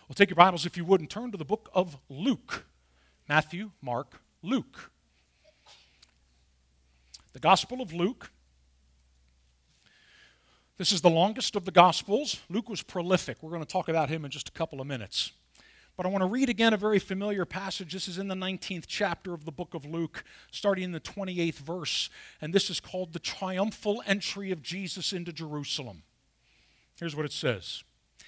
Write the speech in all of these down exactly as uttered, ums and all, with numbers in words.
Well, take your Bibles, if you would, and turn to the book of Luke. Matthew, Mark, Luke. The Gospel of Luke. This is the longest of the Gospels. Luke was prolific. We're going to talk about him in just a couple of minutes. But I want to read again a very familiar passage. This is in the nineteenth chapter of the book of Luke, starting in the twenty-eighth verse. And this is called the triumphal entry of Jesus into Jerusalem. Here's what it says.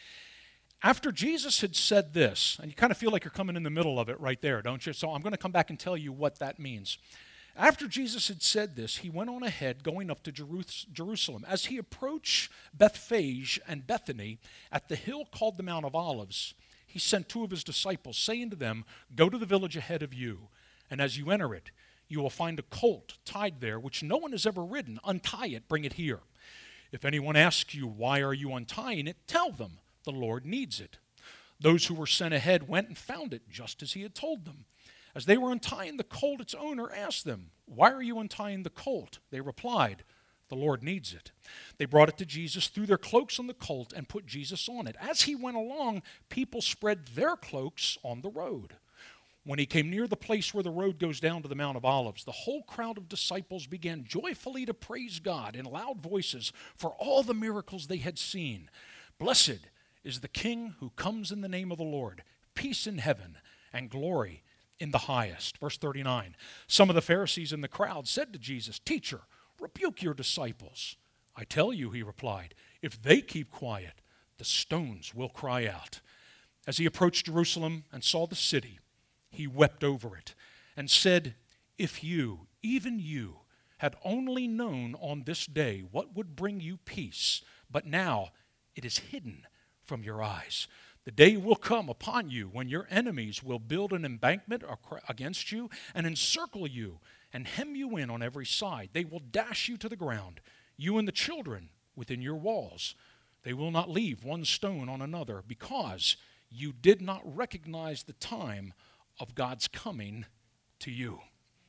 After Jesus had said this, and you kind of feel like you're coming in the middle of it right there, don't you? So I'm going to come back and tell you what that means. After Jesus had said this, he went on ahead, going up to Jerusalem. As he approached Bethphage and Bethany at the hill called the Mount of Olives, he sent two of his disciples, saying to them, "Go to the village ahead of you, and as you enter it, you will find a colt tied there, which no one has ever ridden. Untie it, bring it here. If anyone asks you, 'Why are you untying it?' tell them, 'The Lord needs it.'" Those who were sent ahead went and found it just as he had told them. As they were untying the colt, its owner asked them, "Why are you untying the colt?" They replied, "The Lord needs it." They brought it to Jesus, threw their cloaks on the colt, and put Jesus on it. As he went along, people spread their cloaks on the road. When he came near the place where the road goes down to the Mount of Olives, the whole crowd of disciples began joyfully to praise God in loud voices for all the miracles they had seen. "Blessed is the King who comes in the name of the Lord. Peace in heaven and glory in the highest." Verse thirty-nine. Some of the Pharisees in the crowd said to Jesus, "Teacher, rebuke your disciples." "I tell you," he replied, "if they keep quiet, the stones will cry out." As he approached Jerusalem and saw the city, he wept over it and said, "If you, even you, had only known on this day what would bring you peace, but now it is hidden from your eyes. The day will come upon you when your enemies will build an embankment against you and encircle you and hem you in on every side. They will dash you to the ground, you and the children within your walls. They will not leave one stone on another, because you did not recognize the time of God's coming to you."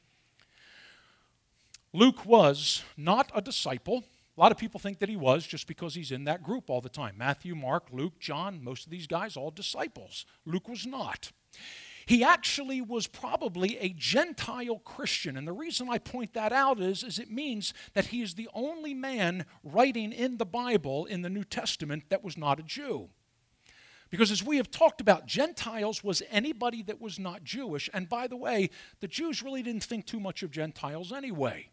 Luke was not a disciple. A lot of people think that he was just because he's in that group all the time. Matthew, Mark, Luke, John, most of these guys, all disciples. Luke was not. He actually was probably a Gentile Christian. And the reason I point that out is, is it means that he is the only man writing in the Bible in the New Testament that was not a Jew. Because as we have talked about, Gentiles was anybody that was not Jewish. And by the way, the Jews really didn't think too much of Gentiles anyway.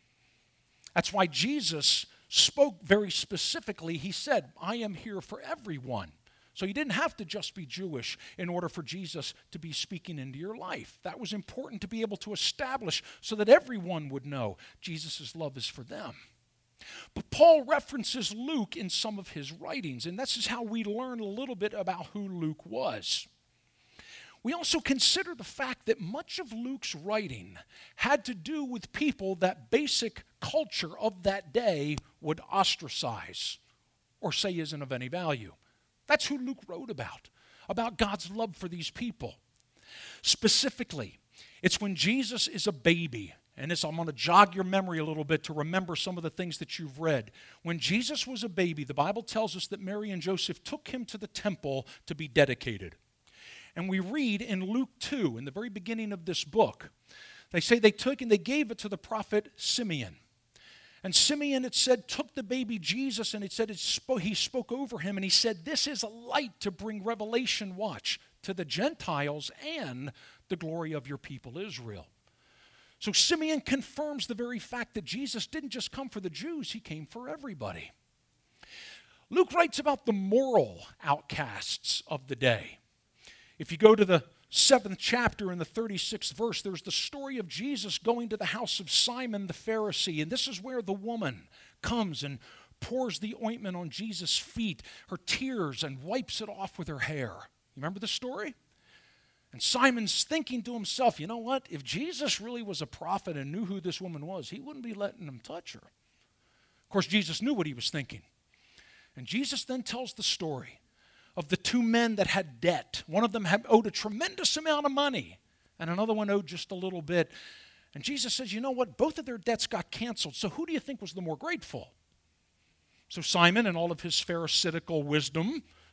That's why Jesus spoke very specifically. He said, "I am here for everyone." So you didn't have to just be Jewish in order for Jesus to be speaking into your life. That was important to be able to establish so that everyone would know Jesus' love is for them. But Paul references Luke in some of his writings, and this is how we learn a little bit about who Luke was. We also consider the fact that much of Luke's writing had to do with people that basic culture of that day would ostracize or say isn't of any value. That's who Luke wrote about, about God's love for these people. Specifically, it's when Jesus is a baby. And this, I'm going to jog your memory a little bit to remember some of the things that you've read. When Jesus was a baby, the Bible tells us that Mary and Joseph took him to the temple to be dedicated. And we read in Luke two, in the very beginning of this book, they say they took and they gave it to the prophet Simeon. And Simeon, it said, took the baby Jesus, and it said it spoke, he spoke over him, and he said, "This is a light to bring revelation," watch, "to the Gentiles and the glory of your people Israel." So Simeon confirms the very fact that Jesus didn't just come for the Jews, he came for everybody. Luke writes about the moral outcasts of the day. If you go to the seventh chapter in the thirty-sixth verse, there's the story of Jesus going to the house of Simon the Pharisee. And this is where the woman comes and pours the ointment on Jesus' feet, her tears, and wipes it off with her hair. You remember the story? And Simon's thinking to himself, you know what? If Jesus really was a prophet and knew who this woman was, he wouldn't be letting him touch her. Of course, Jesus knew what he was thinking. And Jesus then tells the story of the two men that had debt. One of them had owed a tremendous amount of money, and another one owed just a little bit. And Jesus says, you know what? Both of their debts got canceled. So who do you think was the more grateful? So Simon, in all of his pharisaical wisdom,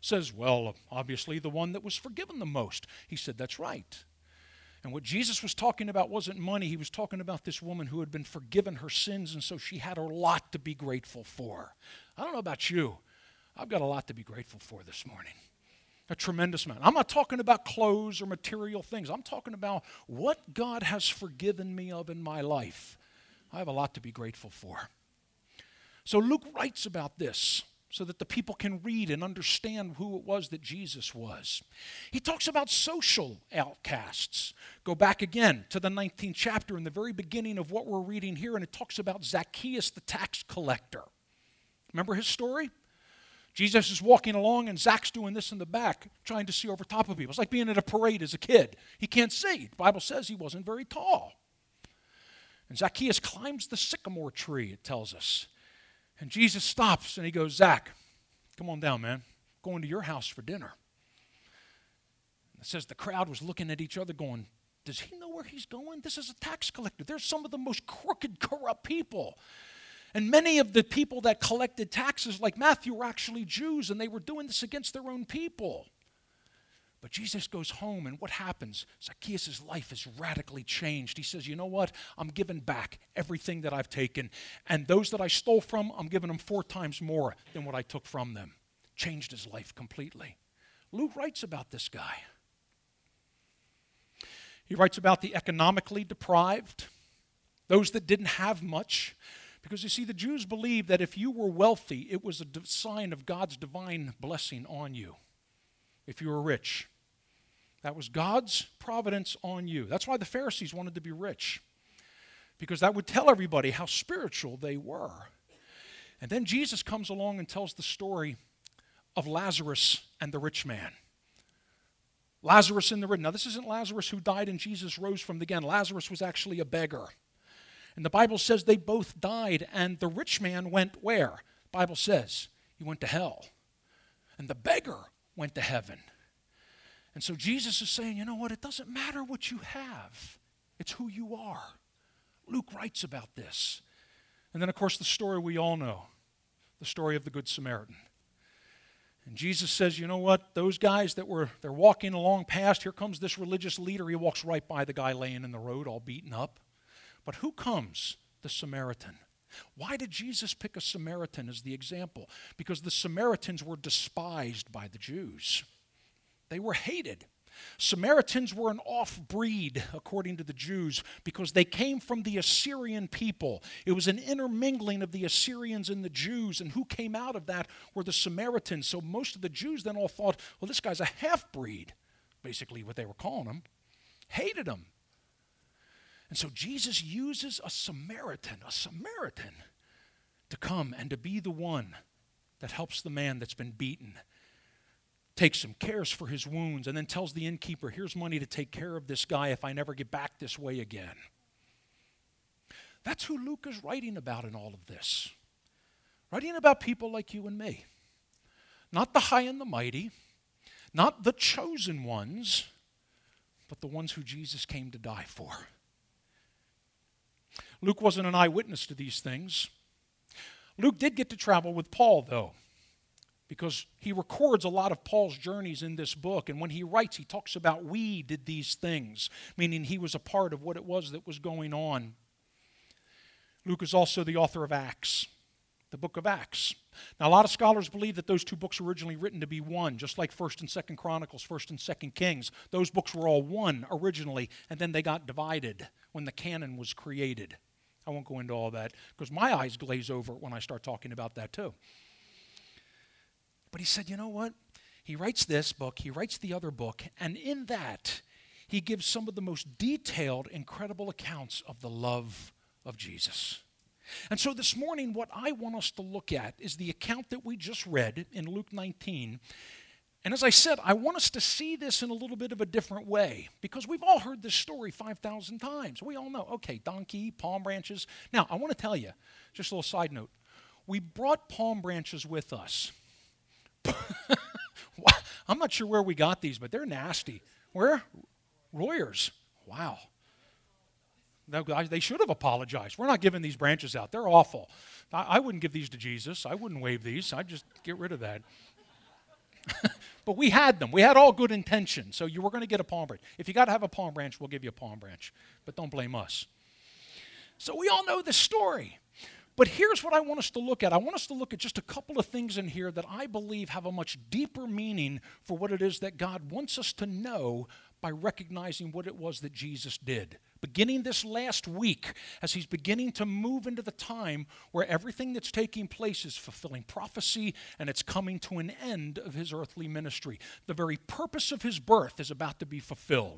says, well, obviously the one that was forgiven the most. He said, that's right. And what Jesus was talking about wasn't money. He was talking about this woman who had been forgiven her sins, and so she had a lot to be grateful for. I don't know about you. I've got a lot to be grateful for this morning. A tremendous amount. I'm not talking about clothes or material things. I'm talking about what God has forgiven me of in my life. I have a lot to be grateful for. So Luke writes about this so that the people can read and understand who it was that Jesus was. He talks about social outcasts. Go back again to the nineteenth chapter in the very beginning of what we're reading here, and it talks about Zacchaeus the tax collector. Remember his story? Jesus is walking along and Zach's doing this in the back, trying to see over top of people. It's like being at a parade as a kid. He can't see. The Bible says he wasn't very tall. And Zacchaeus climbs the sycamore tree, it tells us. And Jesus stops and he goes, Zach, come on down, man. I'm going to your house for dinner. It says the crowd was looking at each other going, does he know where he's going? This is a tax collector. They're some of the most crooked, corrupt people. And many of the people that collected taxes, like Matthew, were actually Jews, and they were doing this against their own people. But Jesus goes home, and what happens? Zacchaeus' life is radically changed. He says, you know what? I'm giving back everything that I've taken, and those that I stole from, I'm giving them four times more than what I took from them. Changed his life completely. Luke writes about this guy. He writes about the economically deprived, those that didn't have much. Because you see, the Jews believed that if you were wealthy, it was a sign of God's divine blessing on you. If you were rich, that was God's providence on you. That's why the Pharisees wanted to be rich, because that would tell everybody how spiritual they were. And then Jesus comes along and tells the story of Lazarus and the rich man. Lazarus and the rich. Now, this isn't Lazarus who died and Jesus rose from the dead. Lazarus was actually a beggar. And the Bible says they both died, and the rich man went where? The Bible says he went to hell. And the beggar went to heaven. And so Jesus is saying, you know what? It doesn't matter what you have. It's who you are. Luke writes about this. And then, of course, the story we all know, the story of the Good Samaritan. And Jesus says, you know what? Those guys that were, they're walking along past, here comes this religious leader. He walks right by the guy laying in the road, all beaten up. But who comes? The Samaritan. Why did Jesus pick a Samaritan as the example? Because the Samaritans were despised by the Jews. They were hated. Samaritans were an off-breed, according to the Jews, because they came from the Assyrian people. It was an intermingling of the Assyrians and the Jews, and who came out of that were the Samaritans. So most of the Jews then all thought, well, this guy's a half-breed, basically what they were calling him, hated him. And so Jesus uses a Samaritan, a Samaritan, to come and to be the one that helps the man that's been beaten, takes him, cares for his wounds, and then tells the innkeeper, here's money to take care of this guy if I never get back this way again. That's who Luke is writing about in all of this. Writing about people like you and me. Not the high and the mighty, not the chosen ones, but the ones who Jesus came to die for. Luke wasn't an eyewitness to these things. Luke did get to travel with Paul, though, because he records a lot of Paul's journeys in this book, and when he writes, he talks about we did these things, meaning he was a part of what it was that was going on. Luke is also the author of Acts, the book of Acts. Now, a lot of scholars believe that those two books were originally written to be one, just like First and Second Chronicles, First and Second Kings. Those books were all one originally, and then they got divided when the canon was created. I won't go into all that, because my eyes glaze over when I start talking about that too. But he said, you know what? He writes this book, he writes the other book, and in that, he gives some of the most detailed, incredible accounts of the love of Jesus. And so this morning, what I want us to look at is the account that we just read in Luke nineteen. And as I said, I want us to see this in a little bit of a different way, because we've all heard this story five thousand times. We all know, okay, donkey, palm branches. Now, I want to tell you, just a little side note, we brought palm branches with us. I'm not sure where we got these, but they're nasty. Where? Royers. Wow. They should have apologized. We're not giving these branches out. They're awful. I wouldn't give these to Jesus. I wouldn't wave these. I'd just get rid of that. But we had them. We had all good intentions. So you were going to get a palm branch. If you got to have a palm branch, we'll give you a palm branch. But don't blame us. So we all know this story. But here's what I want us to look at. I want us to look at just a couple of things in here that I believe have a much deeper meaning for what it is that God wants us to know by recognizing what it was that Jesus did. Beginning this last week, as he's beginning to move into the time where everything that's taking place is fulfilling prophecy and it's coming to an end of his earthly ministry. The very purpose of his birth is about to be fulfilled.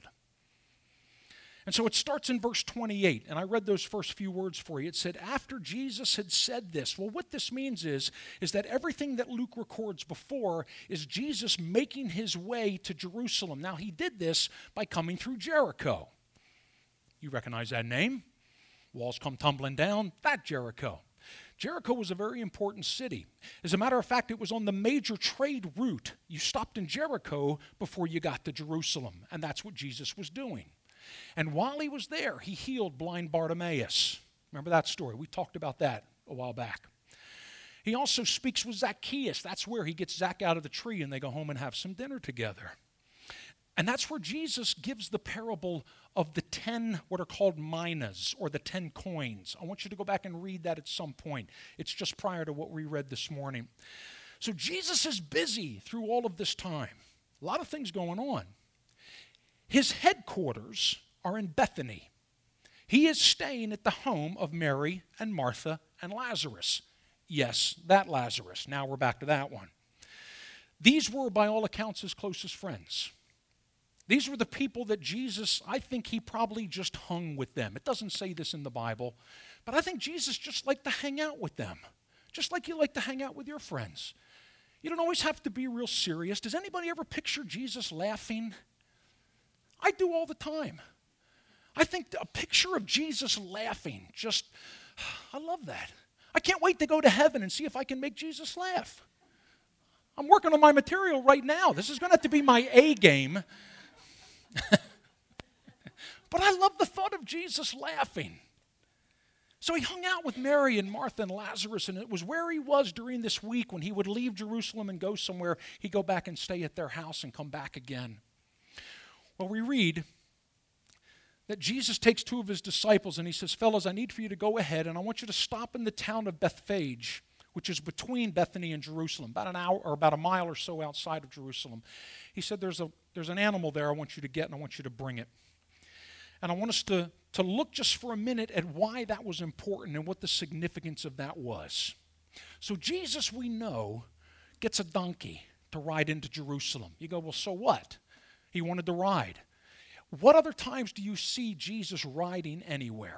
And so it starts in verse twenty-eight, and I read those first few words for you. It said, after Jesus had said this. Well, what this means is, is that everything that Luke records before is Jesus making his way to Jerusalem. Now, he did this by coming through Jericho. You recognize that name? Walls come tumbling down. That Jericho. Jericho was a very important city. As a matter of fact, it was on the major trade route. You stopped in Jericho before you got to Jerusalem, and that's what Jesus was doing. And while he was there, he healed blind Bartimaeus. Remember that story? We talked about that a while back. He also speaks with Zacchaeus. That's where he gets Zach out of the tree and they go home and have some dinner together. And that's where Jesus gives the parable of the ten, what are called minas, or the ten coins. I want you to go back and read that at some point. It's just prior to what we read this morning. So Jesus is busy through all of this time. A lot of things going on. His headquarters are in Bethany. He is staying at the home of Mary and Martha and Lazarus. Yes, that Lazarus. Now we're back to that one. These were, by all accounts, his closest friends. These were the people that Jesus, I think he probably just hung with them. It doesn't say this in the Bible, but I think Jesus just liked to hang out with them, just like you like to hang out with your friends. You don't always have to be real serious. Does anybody ever picture Jesus laughing? I do all the time. I think a picture of Jesus laughing, just, I love that. I can't wait to go to heaven and see if I can make Jesus laugh. I'm working on my material right now. This is going to have to be my A game. But I love the thought of Jesus laughing. So he hung out with Mary and Martha and Lazarus, and it was where he was during this week when he would leave Jerusalem and go somewhere. He'd go back and stay at their house and come back again. Well, we read that Jesus takes two of his disciples and he says, fellas, I need for you to go ahead and I want you to stop in the town of Bethphage, which is between Bethany and Jerusalem, about an hour or about a mile or so outside of Jerusalem. He said, there's a there's an animal there I want you to get and I want you to bring it. And I want us to, to look just for a minute at why that was important and what the significance of that was. So Jesus, we know, gets a donkey to ride into Jerusalem. You go, well, so what? He wanted to ride. What other times do you see Jesus riding anywhere?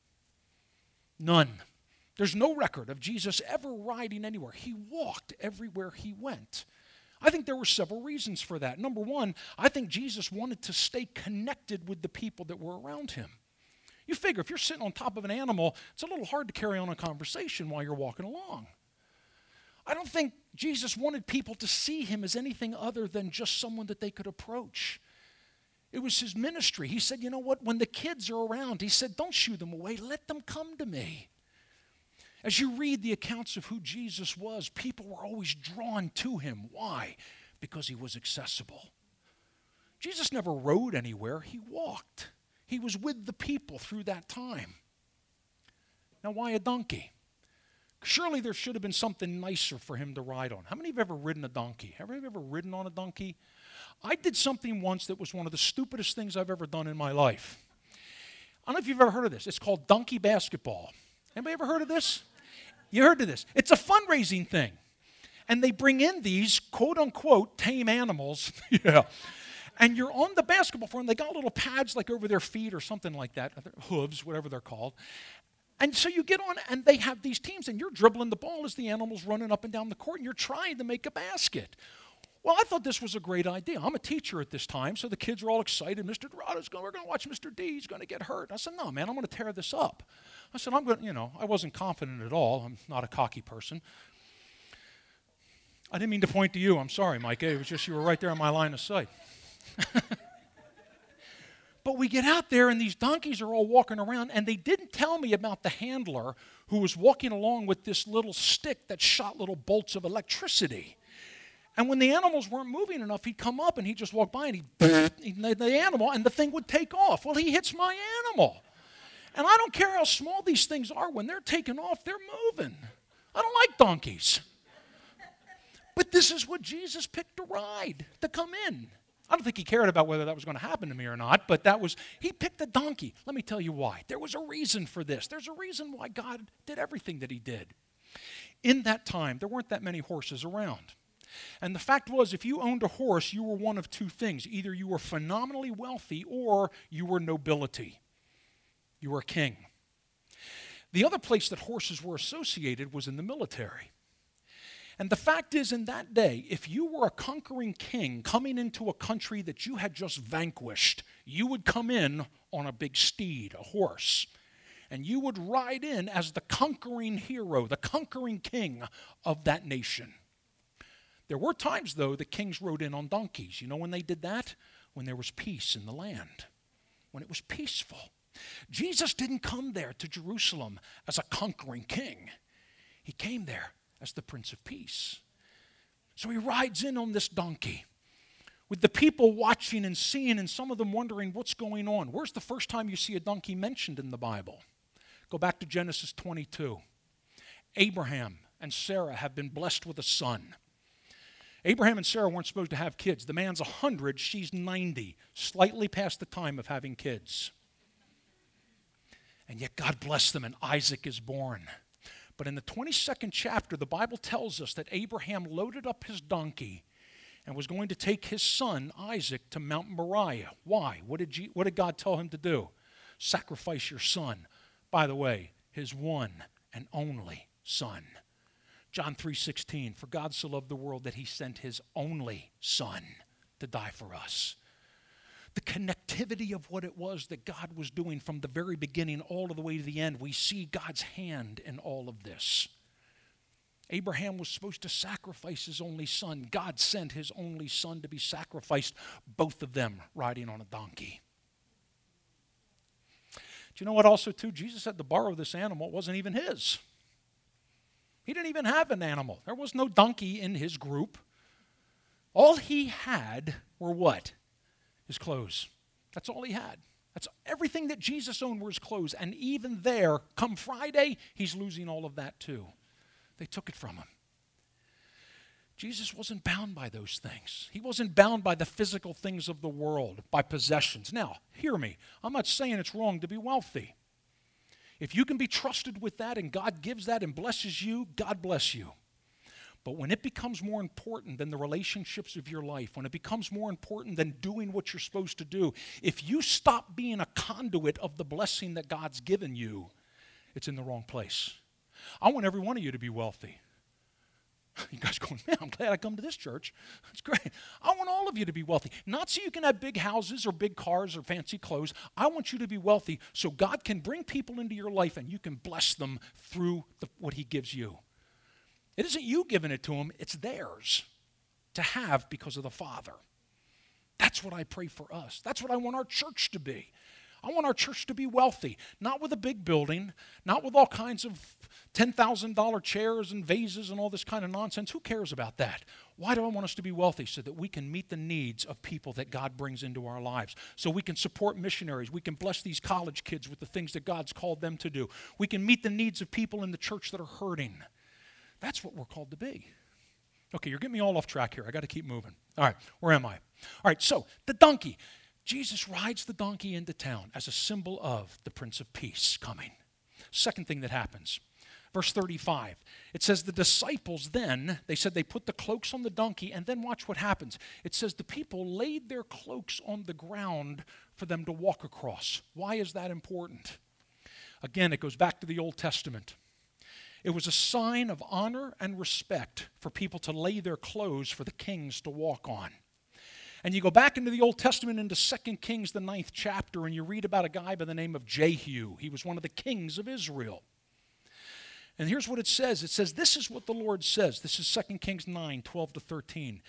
None. There's no record of Jesus ever riding anywhere. He walked everywhere he went. I think there were several reasons for that. Number one, I think Jesus wanted to stay connected with the people that were around him. You figure if you're sitting on top of an animal, it's a little hard to carry on a conversation while you're walking along. I don't think Jesus wanted people to see him as anything other than just someone that they could approach. It was his ministry. He said, you know what, when the kids are around, he said, don't shoo them away, let them come to me. As you read the accounts of who Jesus was, people were always drawn to him. Why? Because he was accessible. Jesus never rode anywhere, he walked. He was with the people through that time. Now, why a donkey? Surely there should have been something nicer for him to ride on. How many have ever ridden a donkey? Have you ever ridden on a donkey? I did something once that was one of the stupidest things I've ever done in my life. I don't know if you've ever heard of this. It's called donkey basketball. Anybody ever heard of this? You heard of this. It's a fundraising thing. And they bring in these quote-unquote tame animals. Yeah. And you're on the basketball floor, and they got little pads like over their feet or something like that, hooves, whatever they're called. And so you get on, and they have these teams, and you're dribbling the ball as the animal's running up and down the court, and you're trying to make a basket. Well, I thought this was a great idea. I'm a teacher at this time, so the kids are all excited. Mister Dorado's going, we're going to watch Mister D. He's going to get hurt. I said, no, man, I'm going to tear this up. I said, I'm going to, you know, I wasn't confident at all. I'm not a cocky person. I didn't mean to point to you. I'm sorry, Micah. It was just you were right there on my line of sight. But we get out there, and these donkeys are all walking around, and they didn't tell me about the handler who was walking along with this little stick that shot little bolts of electricity. And when the animals weren't moving enough, he'd come up and he'd just walk by and he'd, he'd the animal and the thing would take off. Well, he hits my animal. And I don't care how small these things are. When they're taking off, they're moving. I don't like donkeys. But this is what Jesus picked to ride, to come in. I don't think he cared about whether that was going to happen to me or not, but that was, he picked a donkey. Let me tell you why. There was a reason for this. There's a reason why God did everything that he did. In that time, there weren't that many horses around. And the fact was, if you owned a horse, you were one of two things. Either you were phenomenally wealthy or you were nobility. You were a king. The other place that horses were associated was in the military. And the fact is, in that day, if you were a conquering king coming into a country that you had just vanquished, you would come in on a big steed, a horse. And you would ride in as the conquering hero, the conquering king of that nation. There were times, though, that kings rode in on donkeys. You know when they did that? When there was peace in the land, when it was peaceful. Jesus didn't come there to Jerusalem as a conquering king. He came there as the Prince of Peace. So he rides in on this donkey with the people watching and seeing, and some of them wondering what's going on. Where's the first time you see a donkey mentioned in the Bible? Go back to Genesis twenty-two. Abraham and Sarah have been blessed with a son. Abraham and Sarah weren't supposed to have kids. The man's one hundred, she's ninety, slightly past the time of having kids. And yet God blessed them, and Isaac is born. But in the twenty-second chapter, the Bible tells us that Abraham loaded up his donkey and was going to take his son, Isaac, to Mount Moriah. Why? What did, G- what did God tell him to do? Sacrifice your son. By the way, his one and only son. John three sixteen, for God so loved the world that he sent his only son to die for us. The connectivity of what it was that God was doing from the very beginning all the way to the end, we see God's hand in all of this. Abraham was supposed to sacrifice his only son. God sent his only son to be sacrificed, both of them riding on a donkey. Do you know what also, too? Jesus had to borrow this animal. It wasn't even his. He didn't even have an animal. There was no donkey in his group. All he had were what? His clothes. That's all he had. That's everything that Jesus owned were his clothes. And even there, come Friday, he's losing all of that too. They took it from him. Jesus wasn't bound by those things. He wasn't bound by the physical things of the world, by possessions. Now, hear me. I'm not saying it's wrong to be wealthy. If you can be trusted with that and God gives that and blesses you, God bless you. But when it becomes more important than the relationships of your life, when it becomes more important than doing what you're supposed to do, if you stop being a conduit of the blessing that God's given you, it's in the wrong place. I want every one of you to be wealthy. You guys going, man, I'm glad I come to this church. It's great. I want all of you to be wealthy. Not so you can have big houses or big cars or fancy clothes. I want you to be wealthy so God can bring people into your life and you can bless them through the, what he gives you. It isn't you giving it to them. It's theirs to have because of the Father. That's what I pray for us. That's what I want our church to be. I want our church to be wealthy, not with a big building, not with all kinds of ten thousand dollars chairs and vases and all this kind of nonsense. Who cares about that? Why do I want us to be wealthy? So that we can meet the needs of people that God brings into our lives. So we can support missionaries. We can bless these college kids with the things that God's called them to do. We can meet the needs of people in the church that are hurting. That's what we're called to be. Okay, you're getting me all off track here. I got to keep moving. All right, where am I? All right, so the donkey. Jesus rides the donkey into town as a symbol of the Prince of Peace coming. Second thing that happens, verse thirty-five. It says the disciples then, they said they put the cloaks on the donkey, and then watch what happens. It says the people laid their cloaks on the ground for them to walk across. Why is that important? Again, it goes back to the Old Testament. It was a sign of honor and respect for people to lay their clothes for the kings to walk on. And you go back into the Old Testament, into Second Kings, the ninth chapter, and you read about a guy by the name of Jehu. He was one of the kings of Israel. And here's what it says. It says, this is what the Lord says. This is Second Kings nine, twelve to thirteen.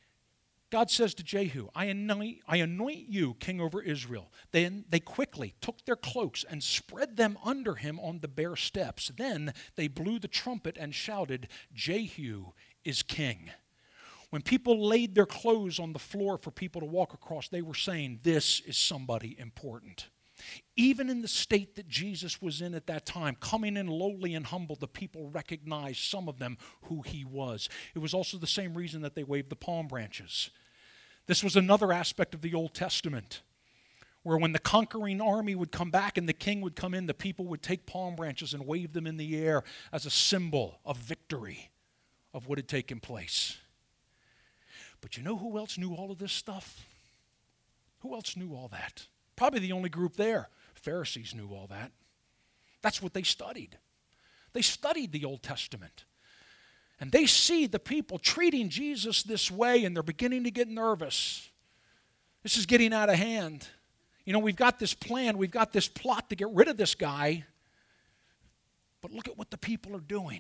God says to Jehu, I anoint, I anoint you king over Israel. Then they quickly took their cloaks and spread them under him on the bare steps. Then they blew the trumpet and shouted, Jehu is king. When people laid their clothes on the floor for people to walk across, they were saying, this is somebody important. Even in the state that Jesus was in at that time, coming in lowly and humble, the people recognized, some of them, who he was. It was also the same reason that they waved the palm branches. This was another aspect of the Old Testament, where when the conquering army would come back and the king would come in, the people would take palm branches and wave them in the air as a symbol of victory of what had taken place. But you know who else knew all of this stuff? Who else knew all that? Probably the only group there. Pharisees knew all that. That's what they studied. They studied the Old Testament. And they see the people treating Jesus this way, and they're beginning to get nervous. This is getting out of hand. You know, we've got this plan, we've got this plot to get rid of this guy, but look at what the people are doing.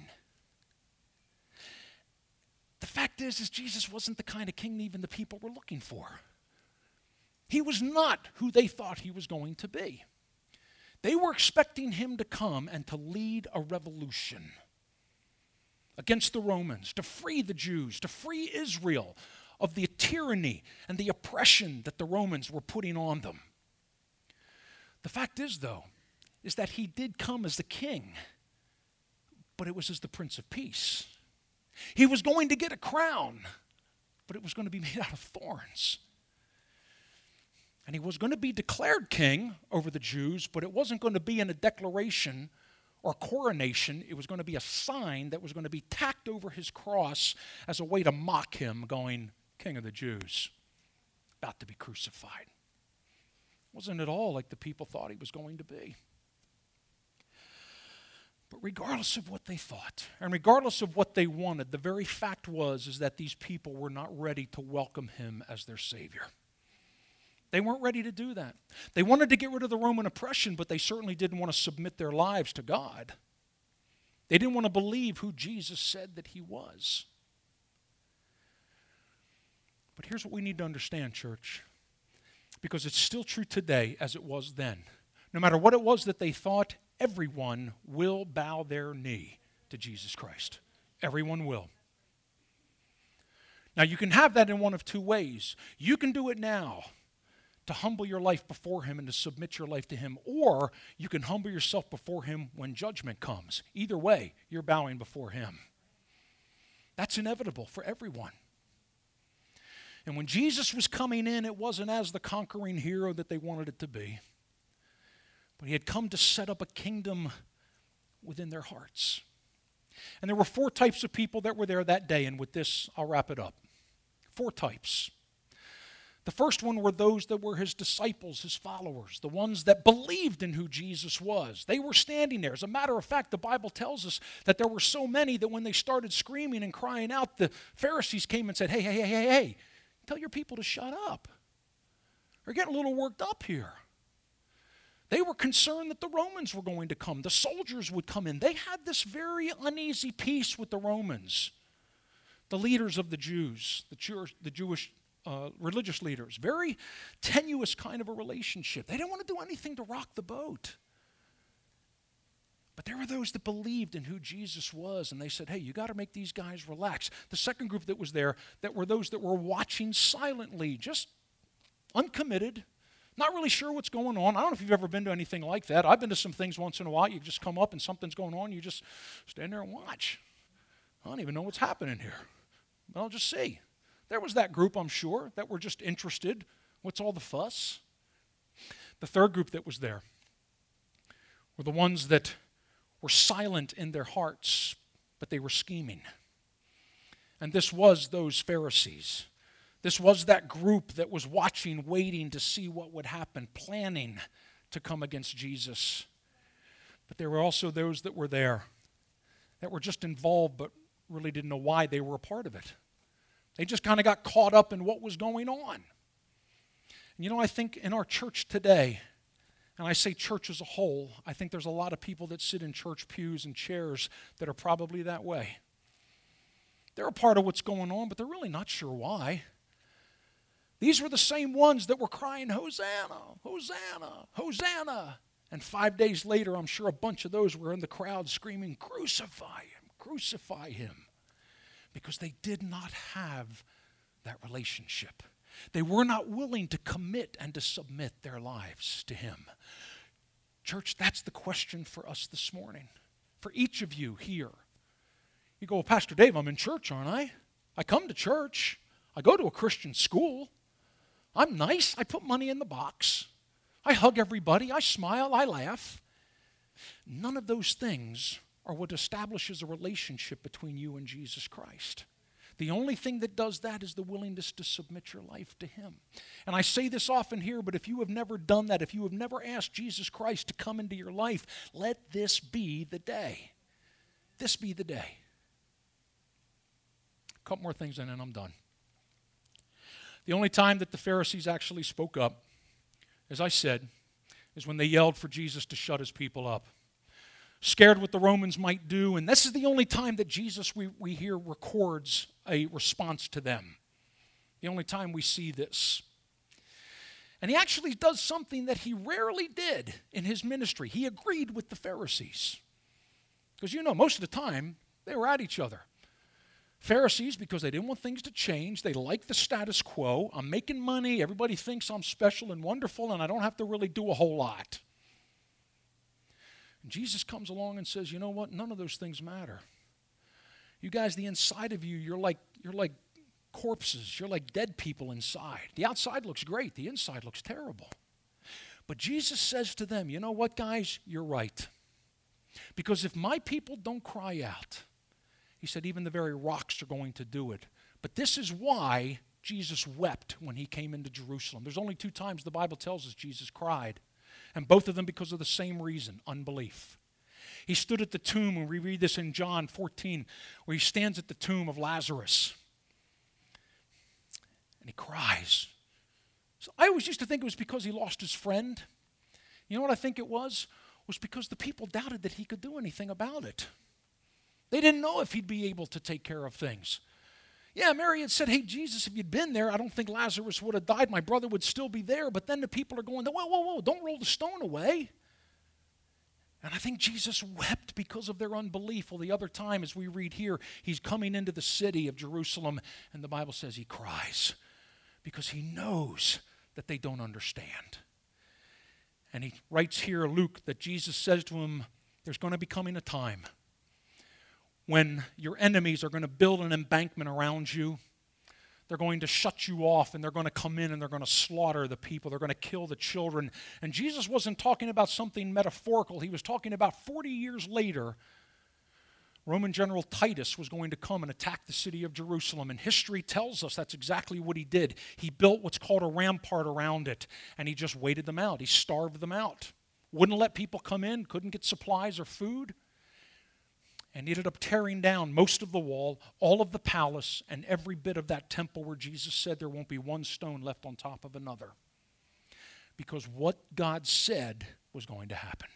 The fact is, is Jesus wasn't the kind of king even the people were looking for. He was not who they thought he was going to be. They were expecting him to come and to lead a revolution against the Romans, to free the Jews, to free Israel of the tyranny and the oppression that the Romans were putting on them. The fact is, though, is that he did come as the king, but it was as the Prince of Peace. He was going to get a crown, but it was going to be made out of thorns. And he was going to be declared king over the Jews, but it wasn't going to be in a declaration or coronation. It was going to be a sign that was going to be tacked over his cross as a way to mock him, going, King of the Jews, about to be crucified. Wasn't at all like the people thought he was going to be. But regardless of what they thought, and regardless of what they wanted, the very fact was is that these people were not ready to welcome him as their Savior. They weren't ready to do that. They wanted to get rid of the Roman oppression, but they certainly didn't want to submit their lives to God. They didn't want to believe who Jesus said that he was. But here's what we need to understand, church, because it's still true today as it was then. No matter what it was that they thought, everyone will bow their knee to Jesus Christ. Everyone will. Now, you can have that in one of two ways. You can do it now, to humble your life before him and to submit your life to him, or you can humble yourself before him when judgment comes. Either way, you're bowing before him. That's inevitable for everyone. And when Jesus was coming in, it wasn't as the conquering hero that they wanted it to be, but he had come to set up a kingdom within their hearts. And there were four types of people that were there that day, and with this, I'll wrap it up. Four types. The first one were those that were his disciples, his followers, the ones that believed in who Jesus was. They were standing there. As a matter of fact, the Bible tells us that there were so many that when they started screaming and crying out, the Pharisees came and said, hey, hey, hey, hey, hey, tell your people to shut up. They're getting a little worked up here. They were concerned that the Romans were going to come. The soldiers would come in. They had this very uneasy peace with the Romans, the leaders of the Jews, the Jewish, the Jewish Uh, religious leaders. Very tenuous kind of a relationship. They didn't want to do anything to rock the boat. But there were those that believed in who Jesus was, and they said, hey, you got to make these guys relax. The second group that was there, that were those that were watching silently, just uncommitted, not really sure what's going on. I don't know if you've ever been to anything like that. I've been to some things once in a while. You just come up and something's going on. You just stand there and watch. I don't even know what's happening here. But I'll just see. There was that group, I'm sure, that were just interested. What's all the fuss? The third group that was there were the ones that were silent in their hearts, but they were scheming. And this was those Pharisees. This was that group that was watching, waiting to see what would happen, planning to come against Jesus. But there were also those that were there that were just involved but really didn't know why they were a part of it. They just kind of got caught up in what was going on. And you know, I think in our church today, and I say church as a whole, I think there's a lot of people that sit in church pews and chairs that are probably that way. They're a part of what's going on, but they're really not sure why. These were the same ones that were crying, Hosanna, Hosanna, Hosanna. And five days later, I'm sure a bunch of those were in the crowd screaming, crucify him, crucify him. Because they did not have that relationship. They were not willing to commit and to submit their lives to him. Church, that's the question for us this morning. For each of you here. You go, well, Pastor Dave, I'm in church, aren't I? I come to church. I go to a Christian school. I'm nice. I put money in the box. I hug everybody. I smile. I laugh. None of those things are what establishes a relationship between you and Jesus Christ. The only thing that does that is the willingness to submit your life to him. And I say this often here, but if you have never done that, if you have never asked Jesus Christ to come into your life, let this be the day. This be the day. A couple more things and then I'm done. The only time that the Pharisees actually spoke up, as I said, is when they yelled for Jesus to shut his people up. Scared what the Romans might do, and this is the only time that Jesus, we, we hear, records a response to them. The only time we see this. And he actually does something that he rarely did in his ministry. He agreed with the Pharisees. Because you know, most of the time, they were at each other. Pharisees, because they didn't want things to change, they liked the status quo. I'm making money, everybody thinks I'm special and wonderful, and I don't have to really do a whole lot. And Jesus comes along and says, you know what, none of those things matter. You guys, the inside of you, you're like, you're like corpses, you're like dead people inside. The outside looks great, the inside looks terrible. But Jesus says to them, you know what, guys, you're right. Because if my people don't cry out, he said, even the very rocks are going to do it. But this is why Jesus wept when he came into Jerusalem. There's only two times the Bible tells us Jesus cried. And both of them because of the same reason, unbelief. He stood at the tomb, and we read this in John fourteen, where he stands at the tomb of Lazarus. And he cries. So I always used to think it was because he lost his friend. You know what I think it was? It was because the people doubted that he could do anything about it. They didn't know if he'd be able to take care of things. Yeah, Mary had said, hey, Jesus, if you'd been there, I don't think Lazarus would have died. My brother would still be there. But then the people are going, whoa, whoa, whoa, don't roll the stone away. And I think Jesus wept because of their unbelief. Well, the other time, as we read here, he's coming into the city of Jerusalem, and the Bible says he cries because he knows that they don't understand. And he writes here, Luke, that Jesus says to him, there's going to be coming a time when your enemies are going to build an embankment around you. They're going to shut you off, and they're going to come in and they're going to slaughter the people. They're going to kill the children. And Jesus wasn't talking about something metaphorical. He was talking about forty years later, Roman General Titus was going to come and attack the city of Jerusalem. And history tells us that's exactly what he did. He built what's called a rampart around it, and he just waited them out. He starved them out. Wouldn't let people come in, couldn't get supplies or food. And ended up tearing down most of the wall, all of the palace, and every bit of that temple where Jesus said there won't be one stone left on top of another. Because what God said was going to happen.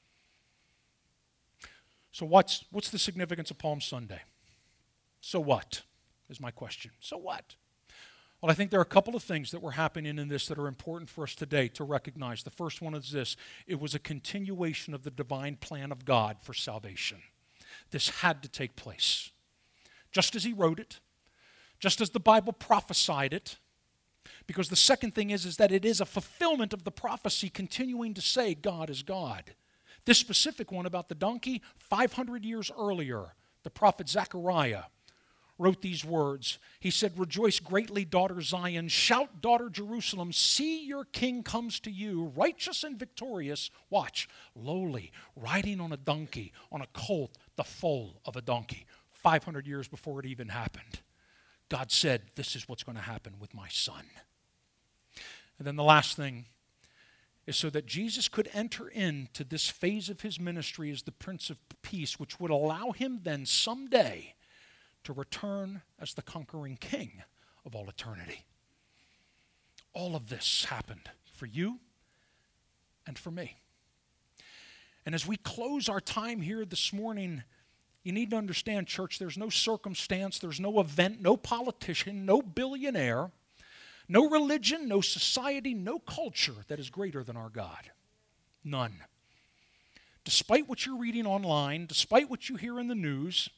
So what's, what's the significance of Palm Sunday? So what is my question. So what? Well, I think there are a couple of things that were happening in this that are important for us today to recognize. The first one is this. It was a continuation of the divine plan of God for salvation. This had to take place. Just as he wrote it, just as the Bible prophesied it, because the second thing is, is that it is a fulfillment of the prophecy continuing to say God is God. This specific one about the donkey, five hundred years earlier, the prophet Zechariah wrote these words. He said, rejoice greatly, daughter Zion. Shout, daughter Jerusalem. See, your king comes to you, righteous and victorious. Watch, lowly, riding on a donkey, on a colt, the foal of a donkey. five hundred years before it even happened. God said, this is what's going to happen with my son. And then the last thing is so that Jesus could enter into this phase of his ministry as the Prince of Peace, which would allow him then someday to return as the conquering king of all eternity. All of this happened for you and for me. And as we close our time here this morning, you need to understand, church, there's no circumstance, there's no event, no politician, no billionaire, no religion, no society, no culture that is greater than our God. None. Despite what you're reading online, despite what you hear in the news,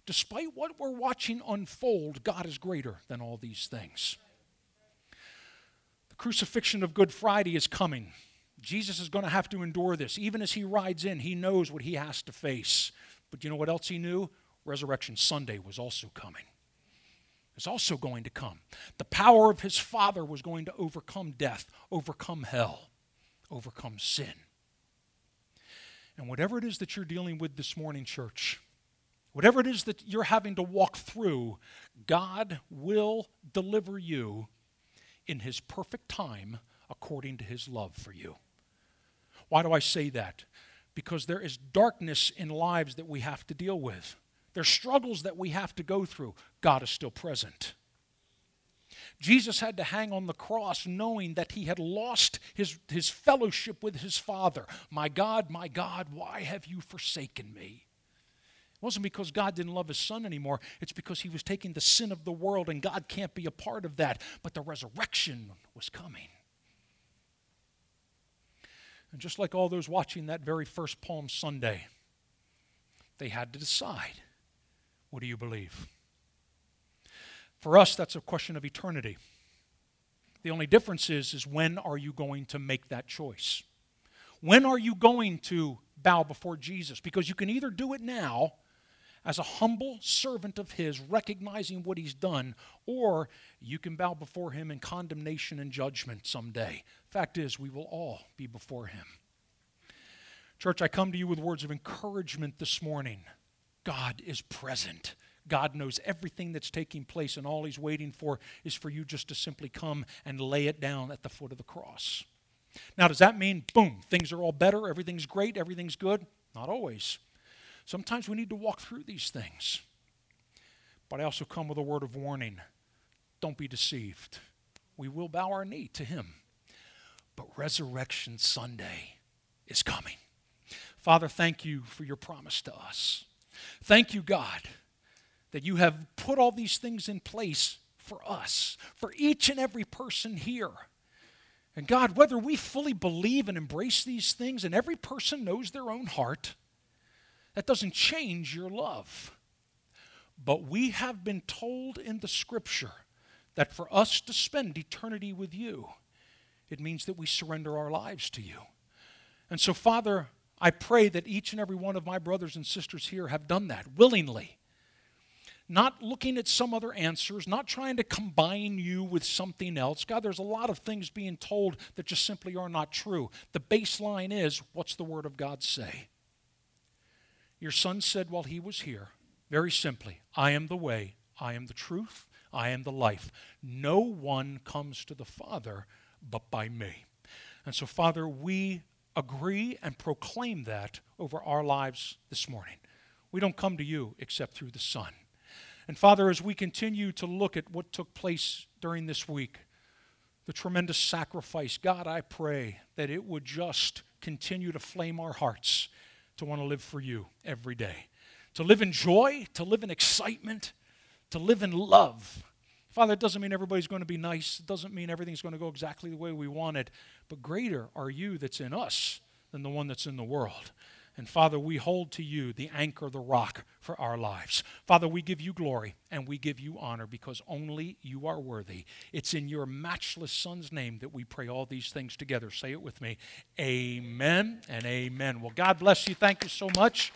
despite what we're watching unfold, God is greater than all these things. The crucifixion of Good Friday is coming. Jesus is going to have to endure this. Even as he rides in, he knows what he has to face. But you know what else he knew? Resurrection Sunday was also coming. It's also going to come. The power of his Father was going to overcome death, overcome hell, overcome sin. And whatever it is that you're dealing with this morning, church, whatever it is that you're having to walk through, God will deliver you in his perfect time according to his love for you. Why do I say that? Because there is darkness in lives that we have to deal with. There's struggles that we have to go through. God is still present. Jesus had to hang on the cross knowing that he had lost his, his fellowship with his Father. My God, my God, why have you forsaken me? It wasn't because God didn't love his Son anymore. It's because he was taking the sin of the world, and God can't be a part of that. But the resurrection was coming. And just like all those watching that very first Palm Sunday, they had to decide, what do you believe? For us, that's a question of eternity. The only difference is, is when are you going to make that choice? When are you going to bow before Jesus? Because you can either do it now as a humble servant of his, recognizing what he's done, or you can bow before him in condemnation and judgment someday. Fact is, we will all be before him. Church, I come to you with words of encouragement this morning. God is present. God knows everything that's taking place, and all he's waiting for is for you just to simply come and lay it down at the foot of the cross. Now, does that mean, boom, things are all better, everything's great, everything's good? Not always. Sometimes we need to walk through these things. But I also come with a word of warning. Don't be deceived. We will bow our knee to him. But Resurrection Sunday is coming. Father, thank you for your promise to us. Thank you, God, that you have put all these things in place for us, for each and every person here. And God, whether we fully believe and embrace these things, and every person knows their own heart, that doesn't change your love. But we have been told in the Scripture that for us to spend eternity with you, it means that we surrender our lives to you. And so, Father, I pray that each and every one of my brothers and sisters here have done that willingly. Not looking at some other answers, not trying to combine you with something else. God, there's a lot of things being told that just simply are not true. The baseline is, what's the Word of God say? Your Son said while he was here, very simply, I am the way, I am the truth, I am the life. No one comes to the Father but by me. And so, Father, we agree and proclaim that over our lives this morning. We don't come to you except through the Son. And Father, as we continue to look at what took place during this week, the tremendous sacrifice, God, I pray that it would just continue to flame our hearts to want to live for you every day, to live in joy, to live in excitement, to live in love. Father, it doesn't mean everybody's going to be nice. It doesn't mean everything's going to go exactly the way we want it. But greater are you that's in us than the one that's in the world. And Father, we hold to you the anchor, the rock for our lives. Father, we give you glory and we give you honor because only you are worthy. It's in your matchless Son's name that we pray all these things together. Say it with me. Amen and amen. Well, God bless you. Thank you so much.